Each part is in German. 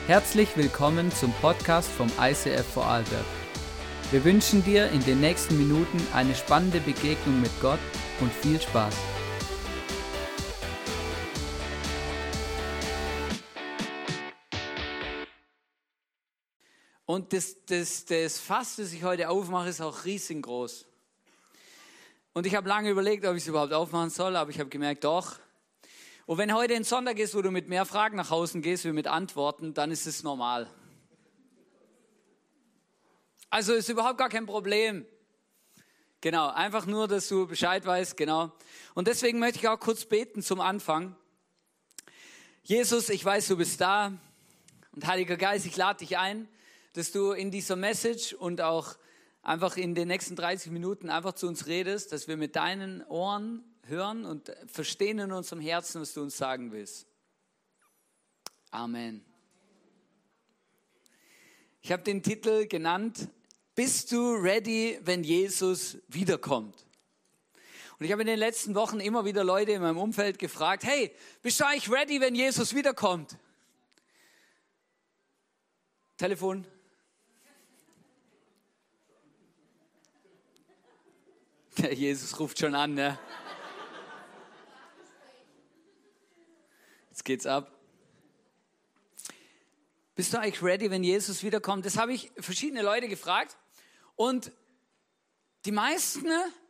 Herzlich willkommen zum Podcast vom ICF Vorarlberg. Wir wünschen dir in den nächsten Minuten eine spannende Begegnung mit Gott und viel Spaß. Und das Fass, das ich heute aufmache, ist auch riesengroß. Und ich habe lange überlegt, ob ich es überhaupt aufmachen soll, aber ich habe gemerkt, doch. Und wenn heute ein Sonntag ist, wo du mit mehr Fragen nach Hause gehst, wie mit Antworten, dann ist es normal. Also ist überhaupt gar kein Problem. Genau, einfach nur, dass du Bescheid weißt, genau. Und deswegen möchte ich auch kurz beten zum Anfang. Jesus, ich weiß, du bist da. Und Heiliger Geist, ich lade dich ein, dass du in dieser Message und auch einfach in den nächsten 30 Minuten einfach zu uns redest, dass wir mit deinen Ohren hören und verstehen in unserem Herzen, was du uns sagen willst. Amen. Ich habe den Titel genannt, Bist du ready, wenn Jesus wiederkommt? Und ich habe in den letzten Wochen immer wieder Leute in meinem Umfeld gefragt, hey, bist du eigentlich ready, wenn Jesus wiederkommt? Telefon. Der Jesus ruft schon an, ne? Jetzt geht's ab. Bist du eigentlich ready, wenn Jesus wiederkommt? Das habe ich verschiedene Leute gefragt. Und die meisten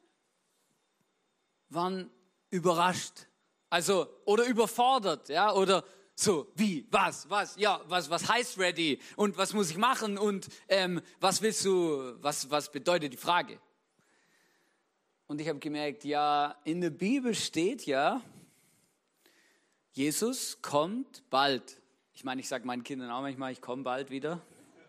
waren überrascht. Also, oder überfordert, ja, oder so, wie, was heißt ready? Und was muss ich machen? Und was willst du, was bedeutet die Frage? Und ich habe gemerkt, ja, in der Bibel steht ja, Jesus kommt bald. Ich meine, ich sage meinen Kindern auch manchmal, ich komme bald wieder.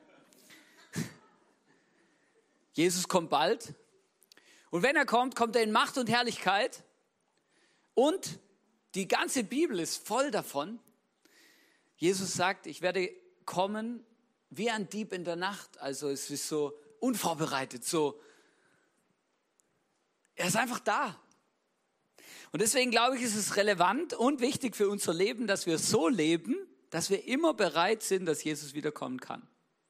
Jesus kommt bald. Und wenn er kommt, kommt er in Macht und Herrlichkeit. Und die ganze Bibel ist voll davon. Jesus sagt, ich werde kommen wie ein Dieb in der Nacht. Also es ist so unvorbereitet, so. Er ist einfach da. Und deswegen glaube ich, ist es relevant und wichtig für unser Leben, dass wir so leben, dass wir immer bereit sind, dass Jesus wiederkommen kann.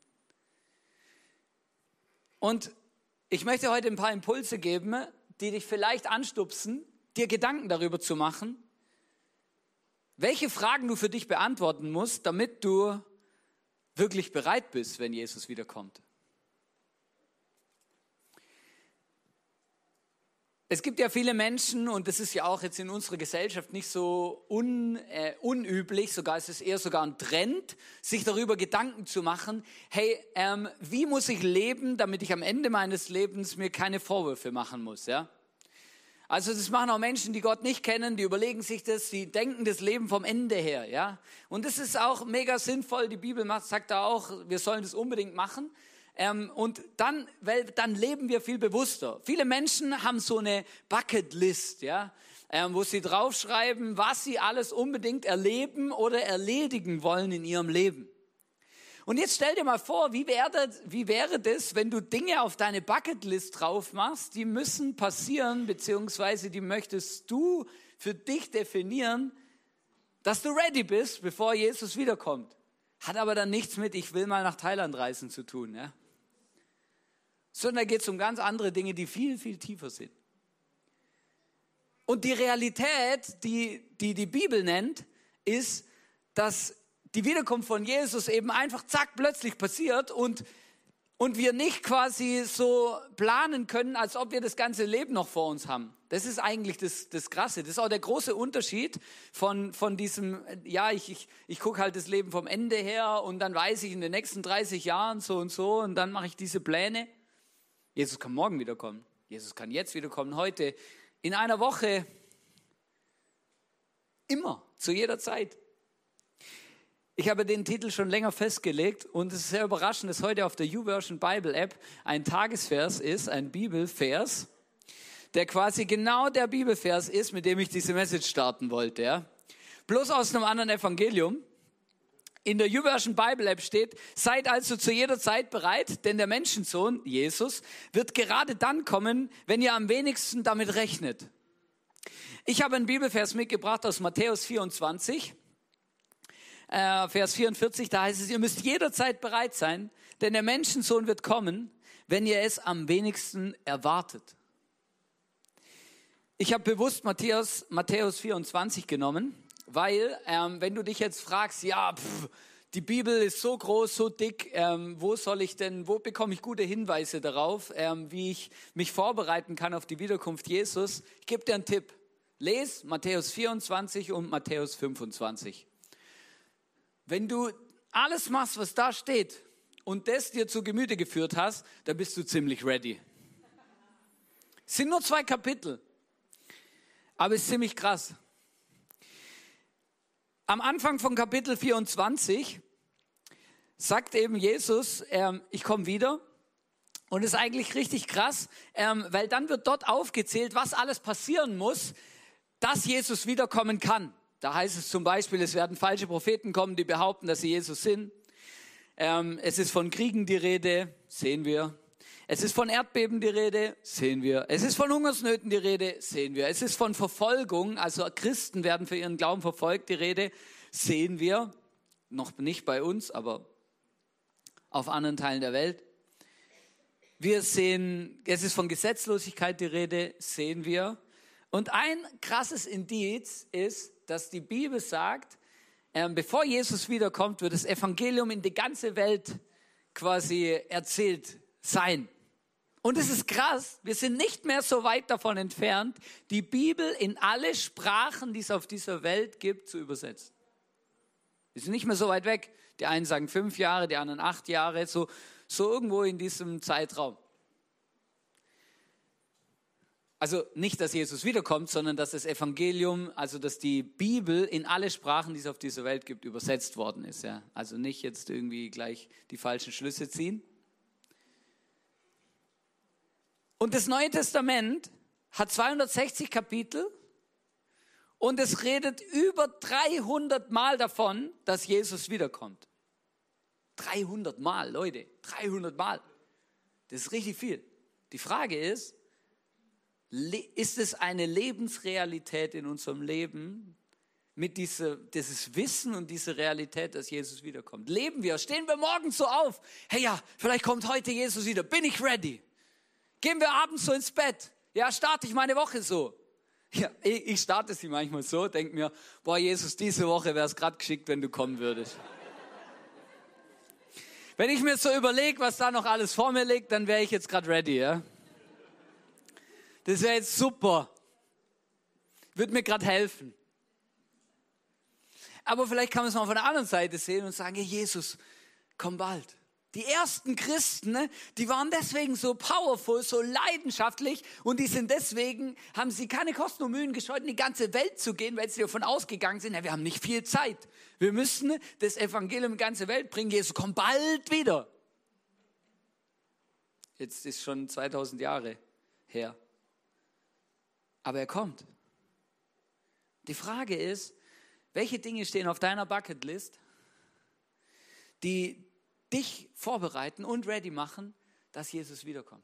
Und ich möchte heute ein paar Impulse geben, die dich vielleicht anstupsen, dir Gedanken darüber zu machen, welche Fragen du für dich beantworten musst, damit du wirklich bereit bist, wenn Jesus wiederkommt. Es gibt ja viele Menschen, und das ist ja auch jetzt in unserer Gesellschaft nicht so unüblich, sogar ist es eher sogar ein Trend, sich darüber Gedanken zu machen, hey, wie muss ich leben, damit ich am Ende meines Lebens mir keine Vorwürfe machen muss, ja? Also das machen auch Menschen, die Gott nicht kennen, die überlegen sich das, die denken das Leben vom Ende her, ja? Und das ist auch mega sinnvoll, die Bibel sagt da auch, wir sollen das unbedingt machen. Und dann leben wir viel bewusster. Viele Menschen haben so eine Bucketlist, ja, wo sie draufschreiben, was sie alles unbedingt erleben oder erledigen wollen in ihrem Leben. Und jetzt stell dir mal vor, wie wäre das, wenn du Dinge auf deine Bucketlist drauf machst, die müssen passieren, beziehungsweise die möchtest du für dich definieren, dass du ready bist, bevor Jesus wiederkommt. Hat aber dann nichts mit, ich will mal nach Thailand reisen zu tun, ja? Sondern da geht es um ganz andere Dinge, die viel, viel tiefer sind. Und die Realität, die Bibel nennt, ist, dass die Wiederkunft von Jesus eben einfach zack, plötzlich passiert und wir nicht quasi so planen können, als ob wir das ganze Leben noch vor uns haben. Das ist eigentlich das Krasse. Das ist auch der große Unterschied von diesem, ja, ich gucke halt das Leben vom Ende her und dann weiß ich in den nächsten 30 Jahren so und dann mache ich diese Pläne. Jesus kann morgen wiederkommen. Jesus kann jetzt wiederkommen, heute, in einer Woche, immer, zu jeder Zeit. Ich habe den Titel schon länger festgelegt und es ist sehr überraschend, dass heute auf der YouVersion Bible App ein Tagesvers ist, ein Bibelvers, der quasi genau der Bibelvers ist, mit dem ich diese Message starten wollte. Ja? Bloß aus einem anderen Evangelium. In der YouVersion Bible App steht, seid also zu jeder Zeit bereit, denn der Menschensohn, Jesus, wird gerade dann kommen, wenn ihr am wenigsten damit rechnet. Ich habe einen Bibelvers mitgebracht aus Matthäus 24. Vers 44, da heißt es, ihr müsst jederzeit bereit sein, denn der Menschensohn wird kommen, wenn ihr es am wenigsten erwartet. Ich habe bewusst Matthäus 24 genommen, weil wenn du dich jetzt fragst, die Bibel ist so groß, so dick, wo bekomme ich gute Hinweise darauf, wie ich mich vorbereiten kann auf die Wiederkunft Jesus? Ich gebe dir einen Tipp. Les Matthäus 24 und Matthäus 25. Wenn du alles machst, was da steht und das dir zu Gemüte geführt hast, dann bist du ziemlich ready. Es sind nur 2 Kapitel, aber es ist ziemlich krass. Am Anfang von Kapitel 24 sagt eben Jesus, ich komme wieder. Und es ist eigentlich richtig krass, weil dann wird dort aufgezählt, was alles passieren muss, dass Jesus wiederkommen kann. Da heißt es zum Beispiel, es werden falsche Propheten kommen, die behaupten, dass sie Jesus sind. Es ist von Kriegen die Rede, sehen wir. Es ist von Erdbeben die Rede, sehen wir. Es ist von Hungersnöten die Rede, sehen wir. Es ist von Verfolgung, also Christen werden für ihren Glauben verfolgt, die Rede, sehen wir. Noch nicht bei uns, aber auf anderen Teilen der Welt. Wir sehen, es ist von Gesetzlosigkeit die Rede, sehen wir. Und ein krasses Indiz ist, dass die Bibel sagt, bevor Jesus wiederkommt, wird das Evangelium in die ganze Welt quasi erzählt sein. Und es ist krass, wir sind nicht mehr so weit davon entfernt, die Bibel in alle Sprachen, die es auf dieser Welt gibt, zu übersetzen. Wir sind nicht mehr so weit weg. Die einen sagen 5 Jahre, die anderen 8 Jahre, so irgendwo in diesem Zeitraum. Also nicht, dass Jesus wiederkommt, sondern dass das Evangelium, also dass die Bibel in alle Sprachen, die es auf dieser Welt gibt, übersetzt worden ist. Ja. Also nicht jetzt irgendwie gleich die falschen Schlüsse ziehen. Und das Neue Testament hat 260 Kapitel und es redet über 300 Mal davon, dass Jesus wiederkommt. 300 Mal, Leute, 300 Mal. Das ist richtig viel. Die Frage ist es eine Lebensrealität in unserem Leben mit dieses Wissen und diese Realität, dass Jesus wiederkommt? Leben wir, stehen wir morgens so auf, hey ja, vielleicht kommt heute Jesus wieder, bin ich ready? Gehen wir abends so ins Bett, ja, starte ich meine Woche so? Ja, ich starte sie manchmal so, denke mir, boah Jesus, diese Woche wäre es gerade geschickt, wenn du kommen würdest. Wenn ich mir so überlege, was da noch alles vor mir liegt, dann wäre ich jetzt gerade ready, ja? Das wäre jetzt super. Würde mir gerade helfen. Aber vielleicht kann man es mal von der anderen Seite sehen und sagen, hey Jesus, komm bald. Die ersten Christen, ne, die waren deswegen so powerful, so leidenschaftlich und haben sie keine Kosten und Mühen gescheut, in die ganze Welt zu gehen, weil sie davon ausgegangen sind, ja, wir haben nicht viel Zeit. Wir müssen das Evangelium in die ganze Welt bringen. Jesus, komm bald wieder. Jetzt ist schon 2000 Jahre her. Aber er kommt. Die Frage ist, welche Dinge stehen auf deiner Bucketlist, die dich vorbereiten und ready machen, dass Jesus wiederkommt?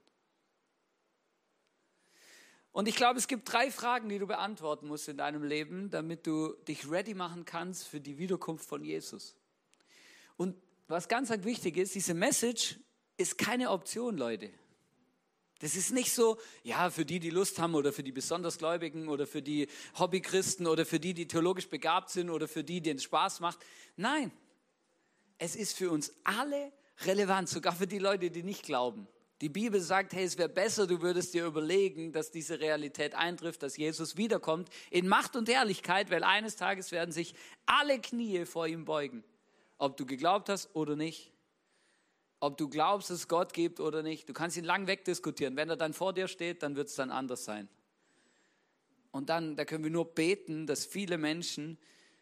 Und ich glaube, es gibt 3 Fragen, die du beantworten musst in deinem Leben, damit du dich ready machen kannst für die Wiederkunft von Jesus. Und was ganz wichtig ist, diese Message ist keine Option, Leute. Das ist nicht so, ja, für die Lust haben oder für die besonders Gläubigen oder für die Hobbychristen oder für die theologisch begabt sind oder für die, denen es Spaß macht. Nein, es ist für uns alle relevant, sogar für die Leute, die nicht glauben. Die Bibel sagt, hey, es wäre besser, du würdest dir überlegen, dass diese Realität eintrifft, dass Jesus wiederkommt in Macht und Herrlichkeit, weil eines Tages werden sich alle Knie vor ihm beugen. Ob du geglaubt hast oder nicht. Ob du glaubst, dass es Gott gibt oder nicht. Du kannst ihn lang wegdiskutieren. Wenn er dann vor dir steht, dann wird es dann anders sein. Und da können wir nur beten, dass viele Menschen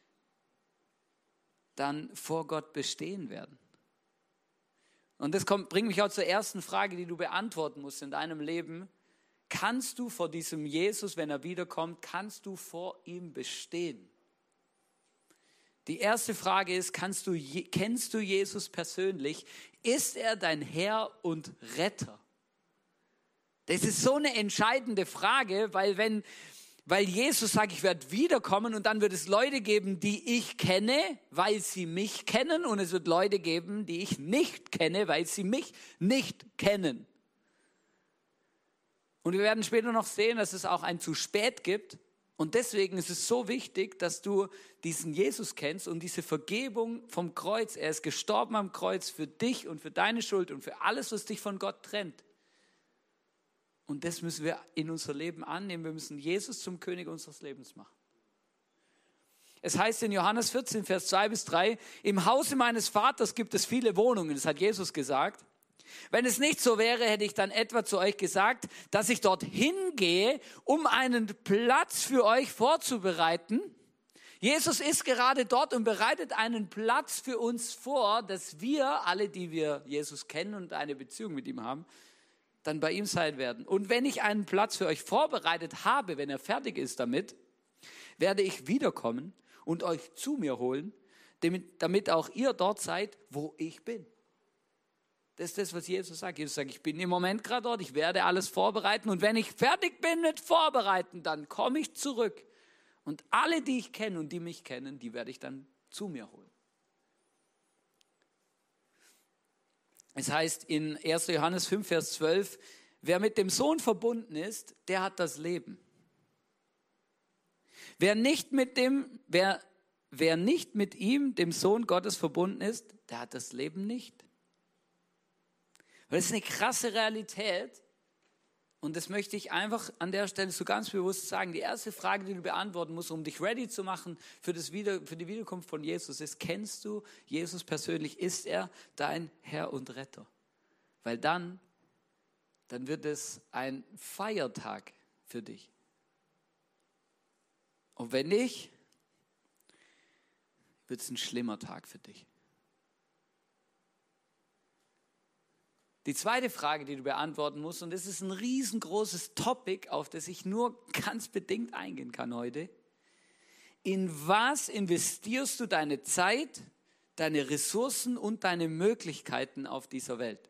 dann vor Gott bestehen werden. Und das bringt mich auch zur ersten Frage, die du beantworten musst in deinem Leben. Kannst du vor diesem Jesus, wenn er wiederkommt, kannst du vor ihm bestehen? Die erste Frage ist, kennst du Jesus persönlich? Ist er dein Herr und Retter? Das ist so eine entscheidende Frage, weil wenn Weil Jesus sagt, ich werde wiederkommen und dann wird es Leute geben, die ich kenne, weil sie mich kennen. Und es wird Leute geben, die ich nicht kenne, weil sie mich nicht kennen. Und wir werden später noch sehen, dass es auch ein zu spät gibt. Und deswegen ist es so wichtig, dass du diesen Jesus kennst und diese Vergebung vom Kreuz. Er ist gestorben am Kreuz für dich und für deine Schuld und für alles, was dich von Gott trennt. Und das müssen wir in unser Leben annehmen. Wir müssen Jesus zum König unseres Lebens machen. Es heißt in Johannes 14, Vers 2-3, im Hause meines Vaters gibt es viele Wohnungen. Das hat Jesus gesagt. Wenn es nicht so wäre, hätte ich dann etwa zu euch gesagt, dass ich dorthin gehe, um einen Platz für euch vorzubereiten. Jesus ist gerade dort und bereitet einen Platz für uns vor, dass wir, alle, die wir Jesus kennen und eine Beziehung mit ihm haben, dann bei ihm sein werden. Und wenn ich einen Platz für euch vorbereitet habe, wenn er fertig ist damit, werde ich wiederkommen und euch zu mir holen, damit auch ihr dort seid, wo ich bin. Das ist das, was Jesus sagt. Jesus sagt, ich bin im Moment gerade dort, ich werde alles vorbereiten und wenn ich fertig bin mit Vorbereiten, dann komme ich zurück. Und alle, die ich kenne und die mich kennen, die werde ich dann zu mir holen. Es heißt in 1. Johannes 5, Vers 12, wer mit dem Sohn verbunden ist, der hat das Leben. Wer nicht mit ihm, dem Sohn Gottes verbunden ist, der hat das Leben nicht. Das ist eine krasse Realität und das möchte ich einfach an der Stelle so ganz bewusst sagen. Die erste Frage, die du beantworten musst, um dich ready zu machen für die Wiederkunft von Jesus, ist, kennst du Jesus persönlich? Ist er dein Herr und Retter? Weil dann wird es ein Feiertag für dich. Und wenn nicht, wird es ein schlimmer Tag für dich. Die zweite Frage, die du beantworten musst, und das ist ein riesengroßes Topic, auf das ich nur ganz bedingt eingehen kann heute. In was investierst du deine Zeit, deine Ressourcen und deine Möglichkeiten auf dieser Welt?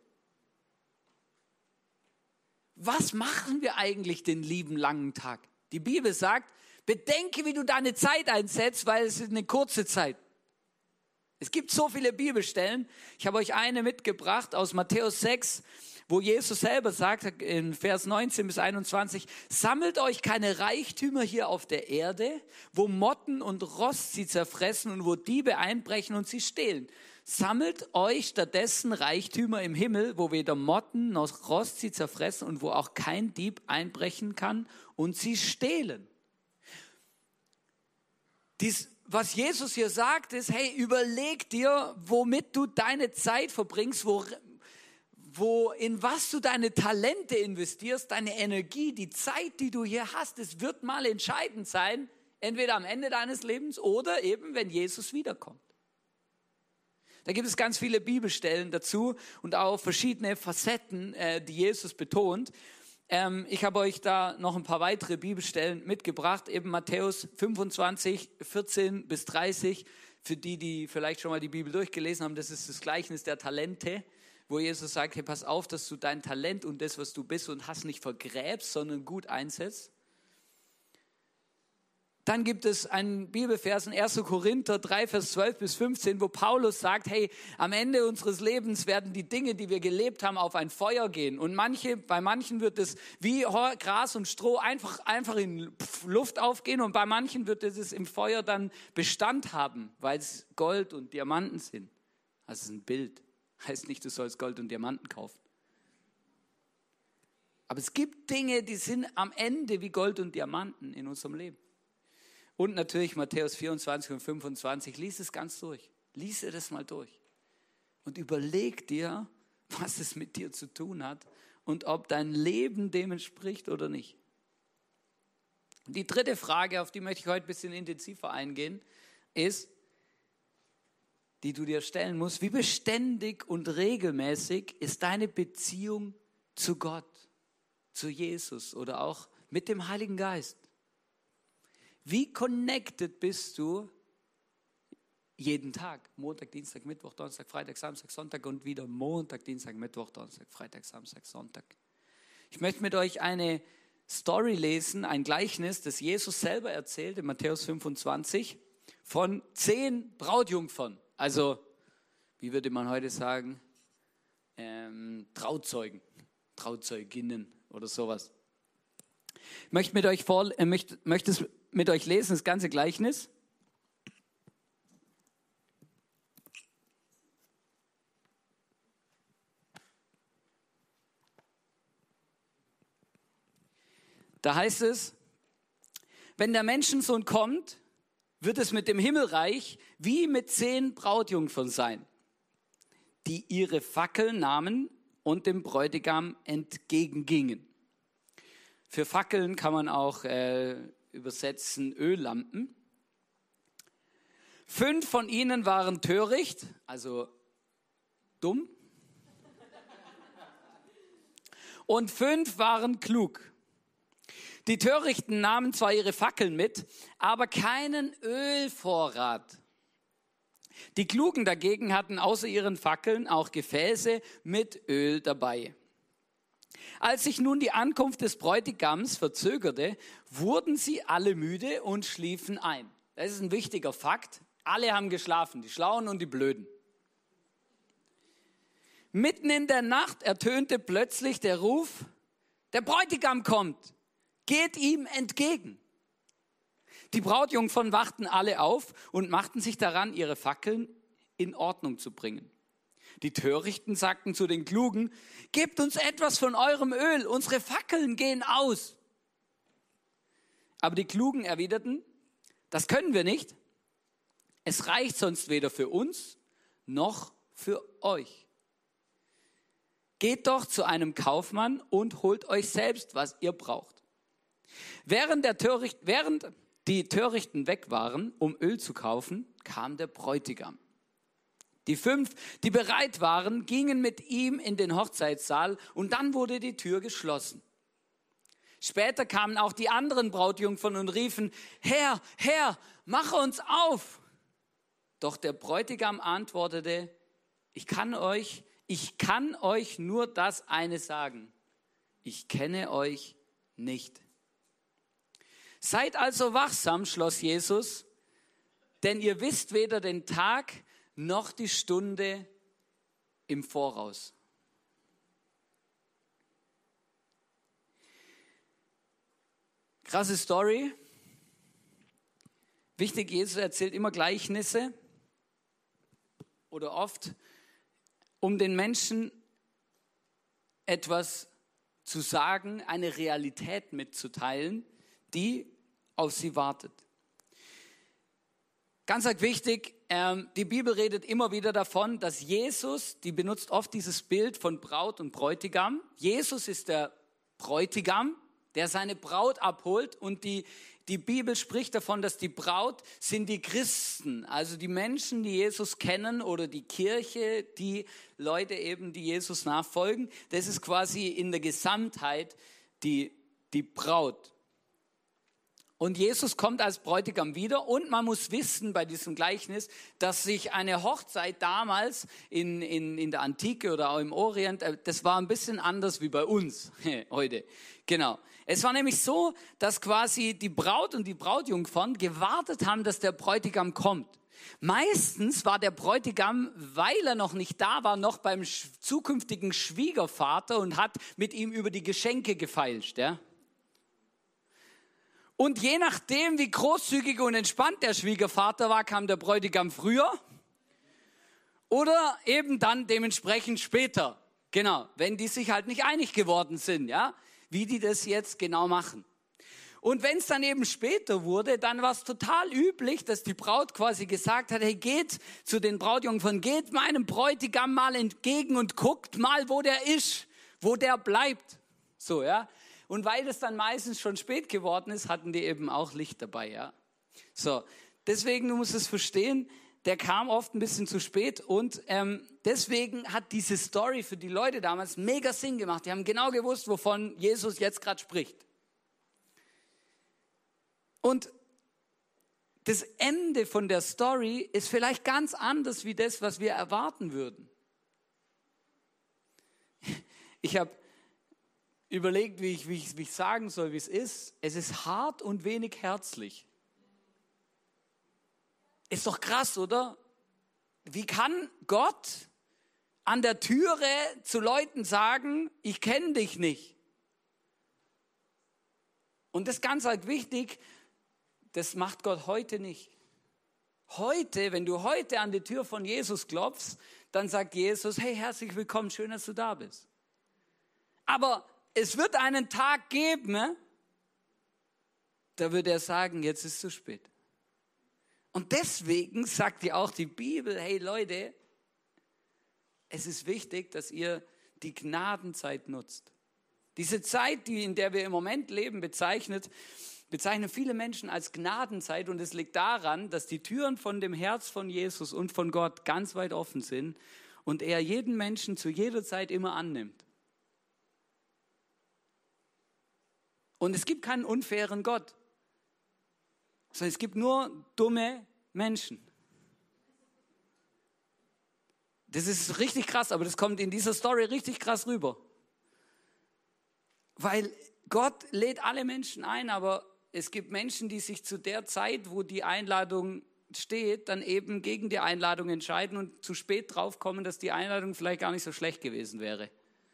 Was machen wir eigentlich den lieben langen Tag? Die Bibel sagt, bedenke, wie du deine Zeit einsetzt, weil es ist eine kurze Zeit. Es gibt so viele Bibelstellen. Ich habe euch eine mitgebracht aus Matthäus 6, wo Jesus selber sagt, in Vers 19 bis 21, sammelt euch keine Reichtümer hier auf der Erde, wo Motten und Rost sie zerfressen und wo Diebe einbrechen und sie stehlen. Sammelt euch stattdessen Reichtümer im Himmel, wo weder Motten noch Rost sie zerfressen und wo auch kein Dieb einbrechen kann und sie stehlen. Was Jesus hier sagt, ist, hey, überleg dir, womit du deine Zeit verbringst, in was du deine Talente investierst, deine Energie, die Zeit, die du hier hast. Es wird mal entscheidend sein, entweder am Ende deines Lebens oder eben, wenn Jesus wiederkommt. Da gibt es ganz viele Bibelstellen dazu und auch verschiedene Facetten, die Jesus betont. Ich habe euch da noch ein paar weitere Bibelstellen mitgebracht, eben Matthäus 25, 14 bis 30. Für die vielleicht schon mal die Bibel durchgelesen haben, das ist das Gleichnis der Talente, wo Jesus sagt, hey, pass auf, dass du dein Talent und das, was du bist und hast, nicht vergräbst, sondern gut einsetzt. Dann gibt es einen Bibelvers in 1. Korinther 3, Vers 12 bis 15, wo Paulus sagt, hey, am Ende unseres Lebens werden die Dinge, die wir gelebt haben, auf ein Feuer gehen. Und bei manchen wird es wie Gras und Stroh einfach in Luft aufgehen und bei manchen wird es im Feuer dann Bestand haben, weil es Gold und Diamanten sind. Das ist ein Bild. Heißt nicht, du sollst Gold und Diamanten kaufen. Aber es gibt Dinge, die sind am Ende wie Gold und Diamanten in unserem Leben. Und natürlich Matthäus 24 und 25. Lies es ganz durch. Lies das mal durch. Und überleg dir, was es mit dir zu tun hat und ob dein Leben dem entspricht oder nicht. Und die dritte Frage, auf die möchte ich heute ein bisschen intensiver eingehen, ist, die du dir stellen musst, wie beständig und regelmäßig ist deine Beziehung zu Gott, zu Jesus oder auch mit dem Heiligen Geist? Wie connected bist du jeden Tag? Montag, Dienstag, Mittwoch, Donnerstag, Freitag, Samstag, Sonntag und wieder Montag, Dienstag, Mittwoch, Donnerstag, Freitag, Samstag, Sonntag. Ich möchte mit euch eine Story lesen, ein Gleichnis, das Jesus selber erzählt in Matthäus 25 von 10 Brautjungfern. Also, wie würde man heute sagen, Trauzeugen, Trauzeuginnen oder sowas. Ich möchte es mit euch lesen, das ganze Gleichnis. Da heißt es, wenn der Menschensohn kommt, wird es mit dem Himmelreich wie mit 10 Brautjungfern sein, die ihre Fackeln nahmen und dem Bräutigam entgegengingen. Für Fackeln kann man auch übersetzen Öllampen. 5 von ihnen waren töricht, also dumm. Und 5 waren klug. Die Törichten nahmen zwar ihre Fackeln mit, aber keinen Ölvorrat. Die Klugen dagegen hatten außer ihren Fackeln auch Gefäße mit Öl dabei. Als sich nun die Ankunft des Bräutigams verzögerte, wurden sie alle müde und schliefen ein. Das ist ein wichtiger Fakt. Alle haben geschlafen, die Schlauen und die Blöden. Mitten in der Nacht ertönte plötzlich der Ruf, der Bräutigam kommt. Geht ihm entgegen. Die Brautjungfern wachten alle auf und machten sich daran, ihre Fackeln in Ordnung zu bringen. Die Törichten sagten zu den Klugen, gebt uns etwas von eurem Öl, unsere Fackeln gehen aus. Aber die Klugen erwiderten, das können wir nicht. Es reicht sonst weder für uns noch für euch. Geht doch zu einem Kaufmann und holt euch selbst, was ihr braucht. Während die Törichten weg waren, um Öl zu kaufen, kam der Bräutigam. Die 5, die bereit waren, gingen mit ihm in den Hochzeitssaal und dann wurde die Tür geschlossen. Später kamen auch die anderen Brautjungfern und riefen, Herr, Herr, mach uns auf! Doch der Bräutigam antwortete, ich kann euch nur das eine sagen, ich kenne euch nicht. Seid also wachsam, schloss Jesus, denn ihr wisst weder den Tag noch die Stunde im Voraus. Krasse Story. Wichtig, Jesus erzählt immer Gleichnisse oder oft, um den Menschen etwas zu sagen, eine Realität mitzuteilen, die auf sie wartet. Ganz wichtig, die Bibel redet immer wieder davon, dass Jesus, die benutzt oft dieses Bild von Braut und Bräutigam. Jesus ist der Bräutigam, der seine Braut abholt und die Bibel spricht davon, dass die Braut sind die Christen, also die Menschen, die Jesus kennen oder die Kirche, die Leute eben, die Jesus nachfolgen. Das ist quasi in der Gesamtheit die Braut. Und Jesus kommt als Bräutigam wieder und man muss wissen bei diesem Gleichnis, dass sich eine Hochzeit damals in der Antike oder auch im Orient, das war ein bisschen anders wie bei uns heute. Genau. Es war nämlich so, dass quasi die Braut und die Brautjungfern gewartet haben, dass der Bräutigam kommt. Meistens war der Bräutigam, weil er noch nicht da war, noch beim zukünftigen Schwiegervater und hat mit ihm über die Geschenke gefeilscht, ja. Und je nachdem, wie großzügig und entspannt der Schwiegervater war, kam der Bräutigam früher oder eben dann dementsprechend später. Genau, wenn die sich halt nicht einig geworden sind, ja, wie die das jetzt genau machen. Und wenn es dann eben später wurde, dann war es total üblich, dass die Braut quasi gesagt hat, hey, geht zu den Brautjungfern, geht meinem Bräutigam mal entgegen und guckt mal, wo der ist, wo der bleibt. So, ja. Und weil es dann meistens schon spät geworden ist, hatten die eben auch Licht dabei, ja. So, deswegen, du musst es verstehen, der kam oft ein bisschen zu spät und deswegen hat diese Story für die Leute damals mega Sinn gemacht. Die haben genau gewusst, wovon Jesus jetzt gerade spricht. Und das Ende von der Story ist vielleicht ganz anders wie das, was wir erwarten würden. Ich habe überlegt, wie ich sagen soll, wie es ist. Es ist hart und wenig herzlich. Ist doch krass, oder? Wie kann Gott an der Türe zu Leuten sagen, ich kenne dich nicht? Und das ist ganz halt wichtig, das macht Gott heute nicht. Heute, wenn du heute an die Tür von Jesus klopfst, dann sagt Jesus, hey, herzlich willkommen, schön, dass du da bist. Aber es wird einen Tag geben, da wird er sagen, jetzt ist es zu spät. Und deswegen sagt dir auch die Bibel, hey Leute, es ist wichtig, dass ihr die Gnadenzeit nutzt. Diese Zeit, in der wir im Moment leben, bezeichnen viele Menschen als Gnadenzeit, und es liegt daran, dass die Türen von dem Herz von Jesus und von Gott ganz weit offen sind und er jeden Menschen zu jeder Zeit immer annimmt. Und es gibt keinen unfairen Gott, sondern es gibt nur dumme Menschen. Das ist richtig krass, aber das kommt in dieser Story richtig krass rüber. Weil Gott lädt alle Menschen ein, aber es gibt Menschen, die sich zu der Zeit, wo die Einladung steht, dann eben gegen die Einladung entscheiden und zu spät draufkommen, dass die Einladung vielleicht gar nicht so schlecht gewesen wäre.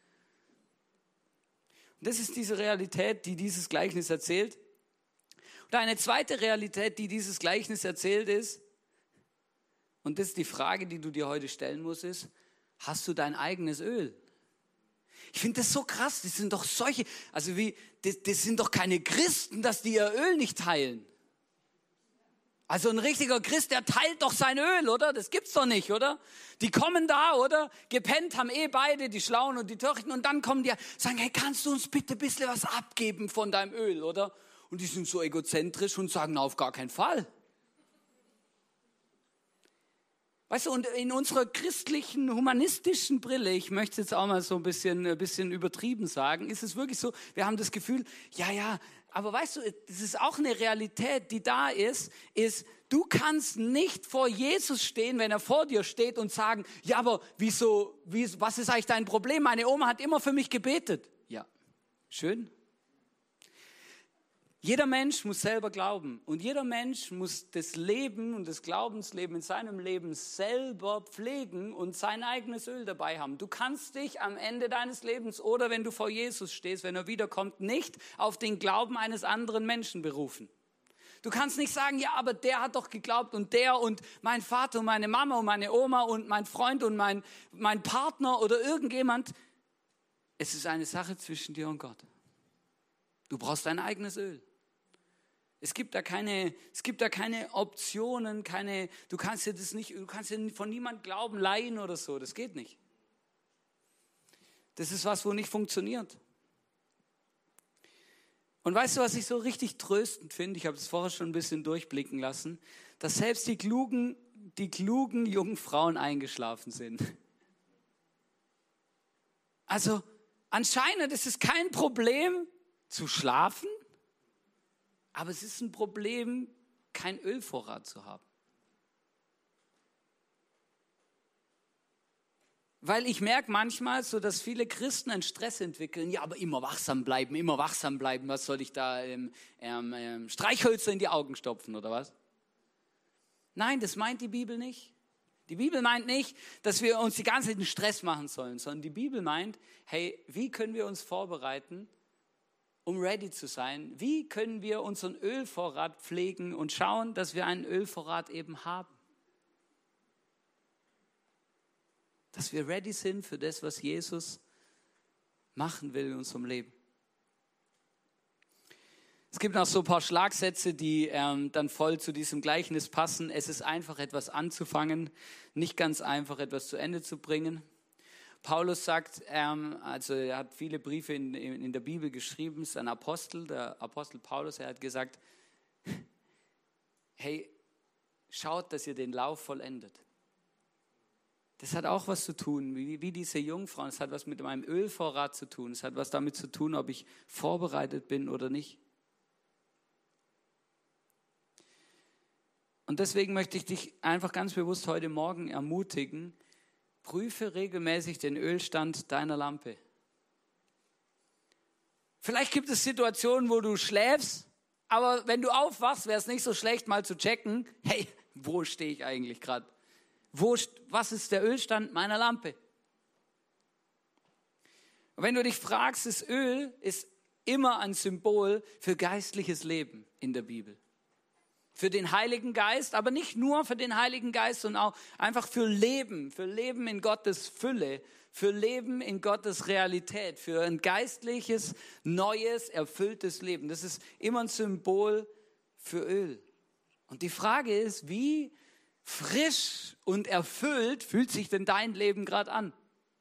Und das ist diese Realität, die dieses Gleichnis erzählt. Und eine zweite Realität, die dieses Gleichnis erzählt, ist, und das ist die Frage, die du dir heute stellen musst, ist, hast du dein eigenes Öl? Ich finde das so krass, das sind doch solche, das sind doch keine Christen, dass die ihr Öl nicht teilen. Also ein richtiger Christ, der teilt doch sein Öl, oder? Das gibt's doch nicht, oder? Die kommen da, oder? Gepennt haben beide, die Schlauen und die Törichten, und dann kommen die, sagen, hey, kannst du uns bitte ein bisschen was abgeben von deinem Öl, oder? Und die sind so egozentrisch und sagen, na, auf gar keinen Fall. Weißt du, und in unserer christlichen, humanistischen Brille, ich möchte jetzt auch mal so ein bisschen übertrieben sagen, ist es wirklich so, wir haben das Gefühl, ja, aber weißt du, das ist auch eine Realität, die da ist, du kannst nicht vor Jesus stehen, wenn er vor dir steht, und sagen, ja, aber was ist eigentlich dein Problem? Meine Oma hat immer für mich gebetet. Ja, schön. Jeder Mensch muss selber glauben, und jeder Mensch muss das Leben und das Glaubensleben in seinem Leben selber pflegen und sein eigenes Öl dabei haben. Du kannst dich am Ende deines Lebens oder wenn du vor Jesus stehst, wenn er wiederkommt, nicht auf den Glauben eines anderen Menschen berufen. Du kannst nicht sagen, ja, aber der hat doch geglaubt und der und mein Vater und meine Mama und meine Oma und mein Freund und mein Partner oder irgendjemand. Es ist eine Sache zwischen dir und Gott. Du brauchst dein eigenes Öl. Es gibt da keine Optionen, du kannst dir von niemandem Glauben leihen oder so, das geht nicht. Das ist was, wo nicht funktioniert. Und weißt du, was ich so richtig tröstend finde? Ich habe es vorher schon ein bisschen durchblicken lassen, dass selbst die klugen jungen Frauen eingeschlafen sind. Also anscheinend ist es kein Problem zu schlafen, aber es ist ein Problem, kein Ölvorrat zu haben. Weil ich merke manchmal so, dass viele Christen einen Stress entwickeln. Ja, aber immer wachsam bleiben. Was soll ich da Streichhölzer in die Augen stopfen oder was? Nein, das meint die Bibel nicht. Die Bibel meint nicht, dass wir uns die ganze Zeit einen Stress machen sollen, sondern die Bibel meint, hey, wie können wir uns vorbereiten, um ready zu sein? Wie können wir unseren Ölvorrat pflegen und schauen, dass wir einen Ölvorrat eben haben? Dass wir ready sind für das, was Jesus machen will in unserem Leben. Es gibt noch so ein paar Schlagsätze, die dann voll zu diesem Gleichnis passen. Es ist einfach, etwas anzufangen, nicht ganz einfach, etwas zu Ende zu bringen. Paulus sagt, er hat viele Briefe in der Bibel geschrieben, ist ein Apostel, der Apostel Paulus, er hat gesagt, hey, schaut, dass ihr den Lauf vollendet. Das hat auch was zu tun, wie diese Jungfrauen, es hat was mit meinem Ölvorrat zu tun, es hat was damit zu tun, ob ich vorbereitet bin oder nicht. Und deswegen möchte ich dich einfach ganz bewusst heute Morgen ermutigen, prüfe regelmäßig den Ölstand deiner Lampe. Vielleicht gibt es Situationen, wo du schläfst, aber wenn du aufwachst, wäre es nicht so schlecht, mal zu checken, hey, wo stehe ich eigentlich gerade? Was ist der Ölstand meiner Lampe? Und wenn du dich fragst, das Öl ist immer ein Symbol für geistliches Leben in der Bibel. Für den Heiligen Geist, aber nicht nur für den Heiligen Geist, sondern auch einfach für Leben in Gottes Fülle, für Leben in Gottes Realität, für ein geistliches, neues, erfülltes Leben. Das ist immer ein Symbol für Öl. Und die Frage ist, wie frisch und erfüllt fühlt sich denn dein Leben gerade an?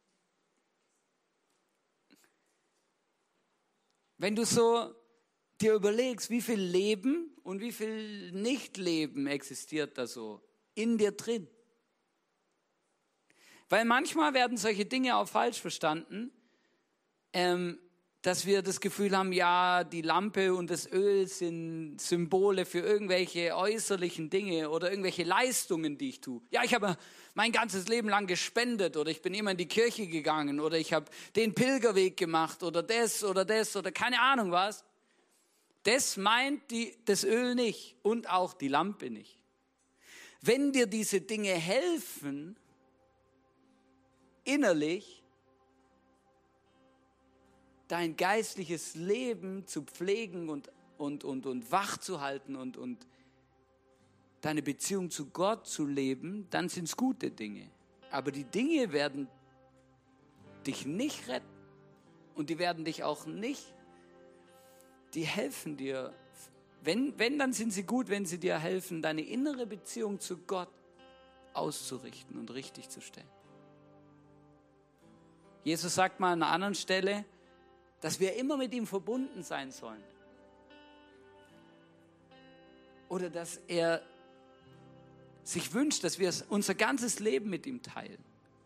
Wenn du so dir überlegst, wie viel Leben und wie viel Nichtleben existiert da so in dir drin. Weil manchmal werden solche Dinge auch falsch verstanden, dass wir das Gefühl haben, ja, die Lampe und das Öl sind Symbole für irgendwelche äußerlichen Dinge oder irgendwelche Leistungen, die ich tue. Ja, ich habe mein ganzes Leben lang gespendet oder ich bin immer in die Kirche gegangen oder ich habe den Pilgerweg gemacht oder das oder keine Ahnung was. Das meint das Öl nicht und auch die Lampe nicht. Wenn dir diese Dinge helfen, innerlich dein geistliches Leben zu pflegen und wach zu halten und deine Beziehung zu Gott zu leben, dann sind es gute Dinge. Aber die Dinge werden dich nicht retten und die werden dich auch nicht, die helfen dir. Wenn, dann sind sie gut, wenn sie dir helfen, deine innere Beziehung zu Gott auszurichten und richtig zu stellen. Jesus sagt mal an einer anderen Stelle, dass wir immer mit ihm verbunden sein sollen. Oder dass er sich wünscht, dass wir unser ganzes Leben mit ihm teilen.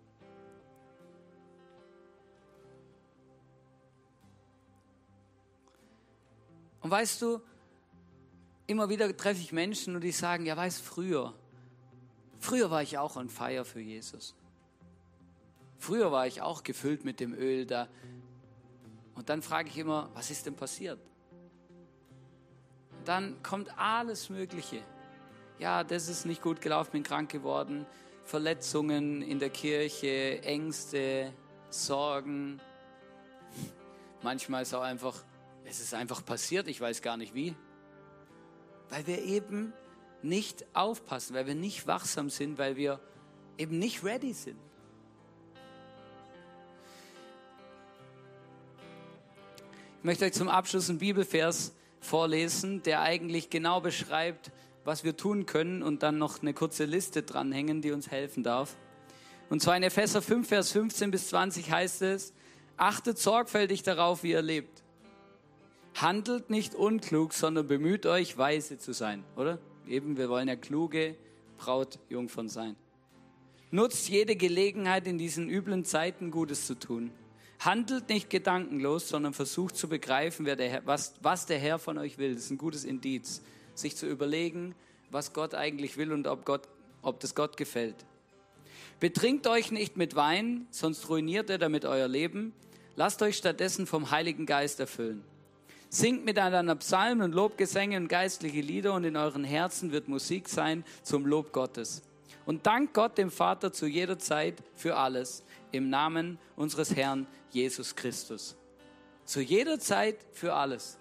Und weißt du, immer wieder treffe ich Menschen und die sagen, ja früher war ich auch on fire für Jesus. Früher war ich auch gefüllt mit dem Öl da. Und dann frage ich immer, was ist denn passiert? Und dann kommt alles Mögliche. Ja, das ist nicht gut gelaufen, bin krank geworden, Verletzungen in der Kirche, Ängste, Sorgen. Manchmal ist auch einfach, es ist einfach passiert, ich weiß gar nicht wie. Weil wir eben nicht aufpassen, weil wir nicht wachsam sind, weil wir eben nicht ready sind. Ich möchte euch zum Abschluss einen Bibelvers vorlesen, der eigentlich genau beschreibt, was wir tun können und dann noch eine kurze Liste dranhängen, die uns helfen darf. Und zwar in Epheser 5, Vers 15 bis 20 heißt es, achtet sorgfältig darauf, wie ihr lebt. Handelt nicht unklug, sondern bemüht euch, weise zu sein, oder? Eben, wir wollen ja kluge Brautjungfern sein. Nutzt jede Gelegenheit, in diesen üblen Zeiten Gutes zu tun. Handelt nicht gedankenlos, sondern versucht zu begreifen, was der Herr von euch will. Das ist ein gutes Indiz, sich zu überlegen, was Gott eigentlich will und ob das Gott gefällt. Betrinkt euch nicht mit Wein, sonst ruiniert er damit euer Leben. Lasst euch stattdessen vom Heiligen Geist erfüllen. Singt miteinander Psalmen und Lobgesänge und geistliche Lieder und in euren Herzen wird Musik sein zum Lob Gottes. Und dankt Gott dem Vater zu jeder Zeit für alles, im Namen unseres Herrn Jesus Christus. Zu jeder Zeit für alles.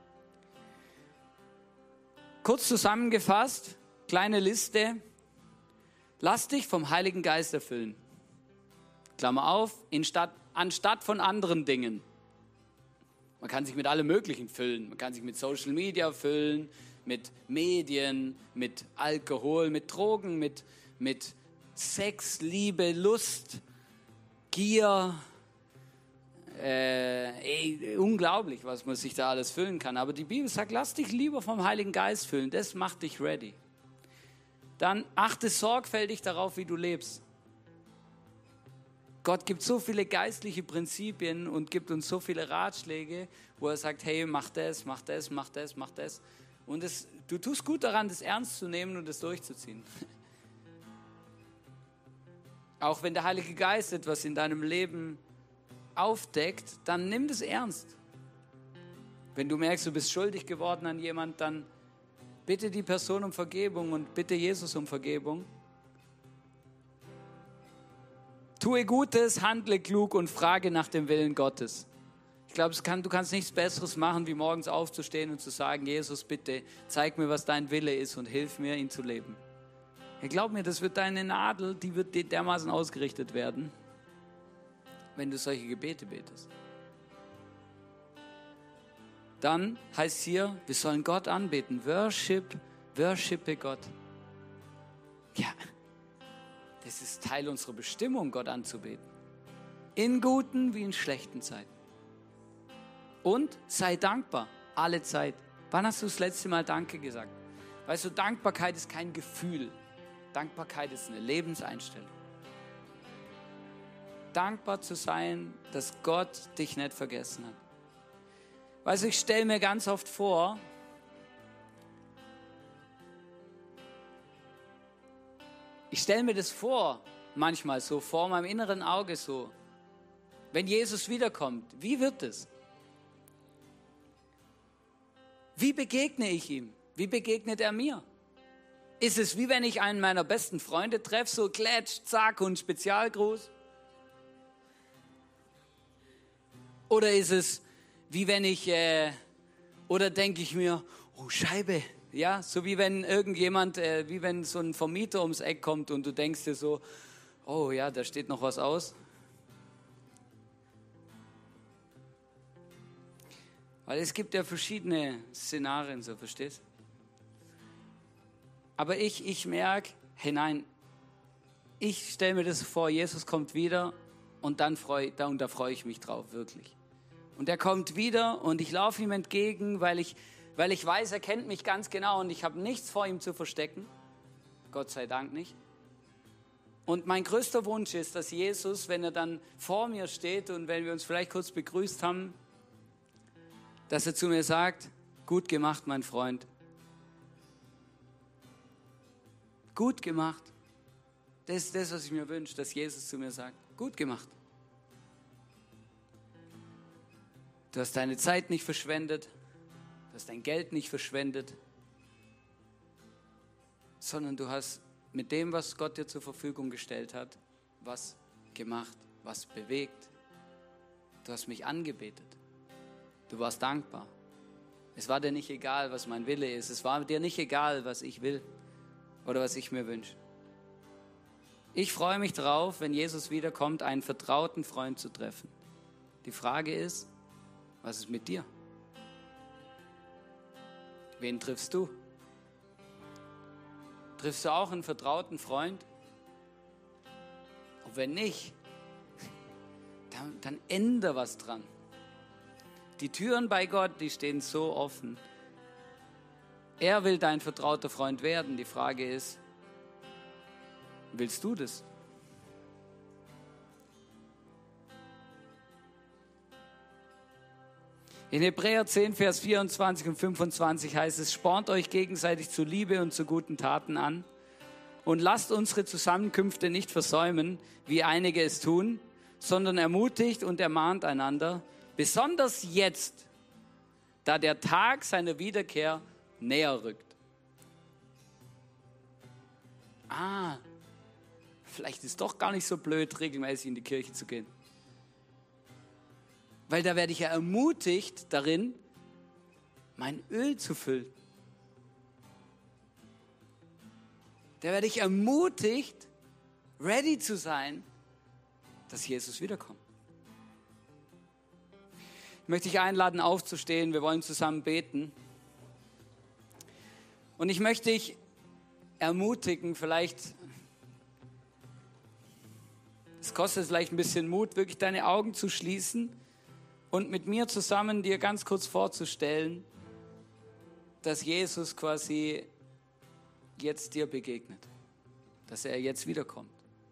Kurz zusammengefasst, kleine Liste. Lass dich vom Heiligen Geist erfüllen. Klammer auf, anstatt von anderen Dingen. Man kann sich mit allem Möglichen füllen. Man kann sich mit Social Media füllen, mit Medien, mit Alkohol, mit Drogen, mit Sex, Liebe, Lust, Gier. Unglaublich, was man sich da alles füllen kann. Aber die Bibel sagt, lass dich lieber vom Heiligen Geist füllen. Das macht dich ready. Dann achte sorgfältig darauf, wie du lebst. Gott gibt so viele geistliche Prinzipien und gibt uns so viele Ratschläge, wo er sagt, hey, mach das, mach das, mach das, mach das. Und du tust gut daran, das ernst zu nehmen und das durchzuziehen. Auch wenn der Heilige Geist etwas in deinem Leben aufdeckt, dann nimm das ernst. Wenn du merkst, du bist schuldig geworden an jemand, dann bitte die Person um Vergebung und bitte Jesus um Vergebung. Tue Gutes, handle klug und frage nach dem Willen Gottes. Ich glaube, du kannst nichts Besseres machen, wie morgens aufzustehen und zu sagen, Jesus, bitte zeig mir, was dein Wille ist und hilf mir, ihn zu leben. Glaub mir, das wird deine Nadel, die wird dermaßen ausgerichtet werden, wenn du solche Gebete betest. Dann heißt hier, wir sollen Gott anbeten. Worshipe Gott. Ja, das ist Teil unserer Bestimmung, Gott anzubeten. In guten wie in schlechten Zeiten. Und sei dankbar, alle Zeit. Wann hast du das letzte Mal Danke gesagt? Weißt du, Dankbarkeit ist kein Gefühl. Dankbarkeit ist eine Lebenseinstellung. Dankbar zu sein, dass Gott dich nicht vergessen hat. Weißt du, ich stelle mir ganz oft vor, manchmal so vor meinem inneren Auge so, wenn Jesus wiederkommt, wie wird es? Wie begegne ich ihm? Wie begegnet er mir? Ist es wie wenn ich einen meiner besten Freunde treffe, so klatsch, zack und Spezialgruß? Oder ist es wie wenn oder denke ich mir, oh Scheibe, ja, so wie wenn irgendjemand, wie wenn so ein Vermieter ums Eck kommt und du denkst dir so, oh ja, da steht noch was aus. Weil es gibt ja verschiedene Szenarien, so, verstehst? Aber ich merke, hey nein, ich stelle mir das vor, Jesus kommt wieder und da freue ich mich drauf, wirklich. Und er kommt wieder und ich laufe ihm entgegen, weil ich weiß, er kennt mich ganz genau und ich habe nichts vor ihm zu verstecken. Gott sei Dank nicht. Und mein größter Wunsch ist, dass Jesus, wenn er dann vor mir steht und wenn wir uns vielleicht kurz begrüßt haben, dass er zu mir sagt, gut gemacht, mein Freund. Gut gemacht. Das ist das, was ich mir wünsche, dass Jesus zu mir sagt. Gut gemacht. Du hast deine Zeit nicht verschwendet. Du hast dein Geld nicht verschwendet. Sondern du hast mit dem, was Gott dir zur Verfügung gestellt hat, was gemacht, was bewegt. Du hast mich angebetet. Du warst dankbar. Es war dir nicht egal, was mein Wille ist. Es war dir nicht egal, was ich will oder was ich mir wünsche. Ich freue mich drauf, wenn Jesus wiederkommt, einen vertrauten Freund zu treffen. Die Frage ist, was ist mit dir? Wen triffst du? Triffst du auch einen vertrauten Freund? Und wenn nicht, dann ändere was dran. Die Türen bei Gott, die stehen so offen. Er will dein vertrauter Freund werden. Die Frage ist, willst du das? In Hebräer 10, Vers 24 und 25 heißt es, spornt euch gegenseitig zu Liebe und zu guten Taten an und lasst unsere Zusammenkünfte nicht versäumen, wie einige es tun, sondern ermutigt und ermahnt einander, besonders jetzt, da der Tag seiner Wiederkehr näher rückt. Vielleicht ist es doch gar nicht so blöd, regelmäßig in die Kirche zu gehen. Weil da werde ich ja ermutigt darin, mein Öl zu füllen. Da werde ich ermutigt, ready zu sein, dass Jesus wiederkommt. Ich möchte dich einladen, aufzustehen. Wir wollen zusammen beten. Und ich möchte dich ermutigen, es kostet vielleicht ein bisschen Mut, wirklich deine Augen zu schließen und mit mir zusammen dir ganz kurz vorzustellen, dass Jesus quasi jetzt dir begegnet, dass er jetzt wiederkommt.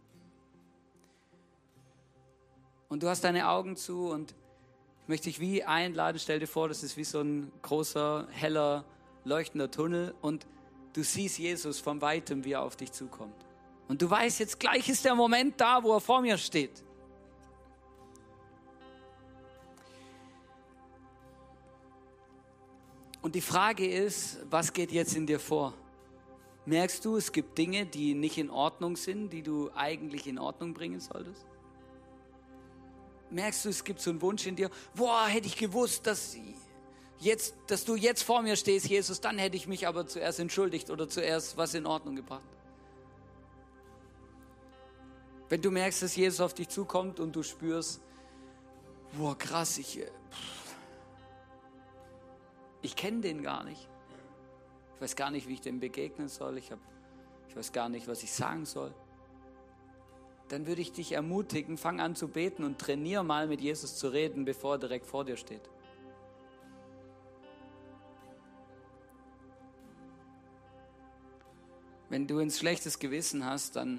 Und du hast deine Augen zu und ich möchte dich wie einladen, stell dir vor, das ist wie so ein großer, heller, leuchtender Tunnel und du siehst Jesus von Weitem, wie er auf dich zukommt. Und du weißt, jetzt gleich ist der Moment da, wo er vor mir steht. Und die Frage ist, was geht jetzt in dir vor? Merkst du, es gibt Dinge, die nicht in Ordnung sind, die du eigentlich in Ordnung bringen solltest? Merkst du, es gibt so einen Wunsch in dir, boah, hätte ich gewusst, dass du jetzt vor mir stehst, Jesus, dann hätte ich mich aber zuerst entschuldigt oder zuerst was in Ordnung gebracht. Wenn du merkst, dass Jesus auf dich zukommt und du spürst, boah, krass, ich kenne den gar nicht. Ich weiß gar nicht, wie ich dem begegnen soll. Ich weiß gar nicht, was ich sagen soll. Dann würde ich dich ermutigen, fang an zu beten und trainier mal mit Jesus zu reden, bevor er direkt vor dir steht. Wenn du ein schlechtes Gewissen hast, dann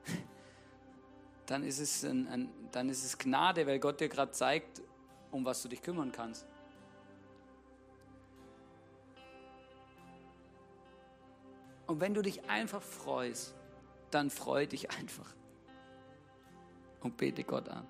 ist es Gnade, weil Gott dir gerade zeigt, um was du dich kümmern kannst. Und wenn du dich einfach freust, dann freu dich einfach und bete Gott an.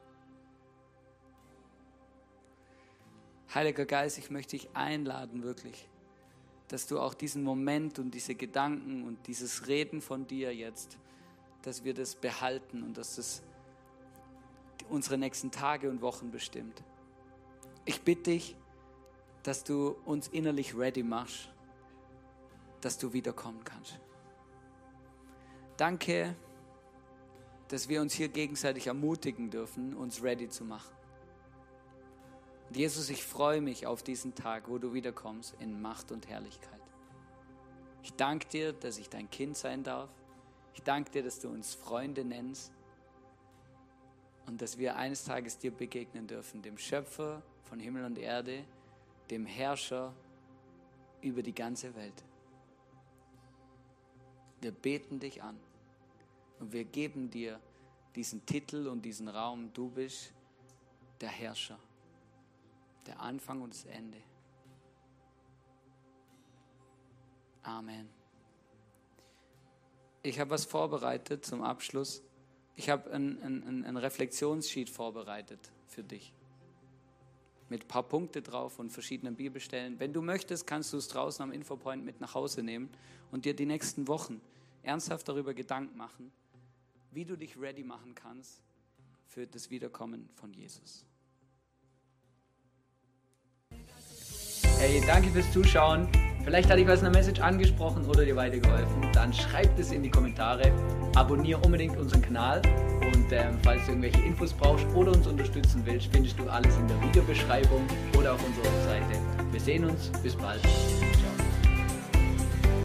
Heiliger Geist, ich möchte dich einladen, wirklich, dass du auch diesen Moment und diese Gedanken und dieses Reden von dir jetzt, dass wir das behalten und dass das unsere nächsten Tage und Wochen bestimmt. Ich bitte dich, dass du uns innerlich ready machst, dass du wiederkommen kannst. Danke, dass wir uns hier gegenseitig ermutigen dürfen, uns ready zu machen. Und Jesus, ich freue mich auf diesen Tag, wo du wiederkommst in Macht und Herrlichkeit. Ich danke dir, dass ich dein Kind sein darf. Ich danke dir, dass du uns Freunde nennst und dass wir eines Tages dir begegnen dürfen, dem Schöpfer von Himmel und Erde, dem Herrscher über die ganze Welt. Wir beten dich an und wir geben dir diesen Titel und diesen Raum. Du bist der Herrscher, der Anfang und das Ende. Amen. Ich habe was vorbereitet zum Abschluss. Ich habe ein Reflexionssheet vorbereitet für dich. Mit ein paar Punkte drauf und verschiedenen Bibelstellen. Wenn du möchtest, kannst du es draußen am Infopoint mit nach Hause nehmen und dir die nächsten Wochen ernsthaft darüber Gedanken machen, wie du dich ready machen kannst für das Wiederkommen von Jesus. Hey, danke fürs Zuschauen. Vielleicht hat dich was in der Message angesprochen oder dir weitergeholfen. Dann schreib es in die Kommentare. Abonniere unbedingt unseren Kanal. Und falls du irgendwelche Infos brauchst oder uns unterstützen willst, findest du alles in der Videobeschreibung oder auf unserer Webseite. Wir sehen uns. Bis bald. Ciao.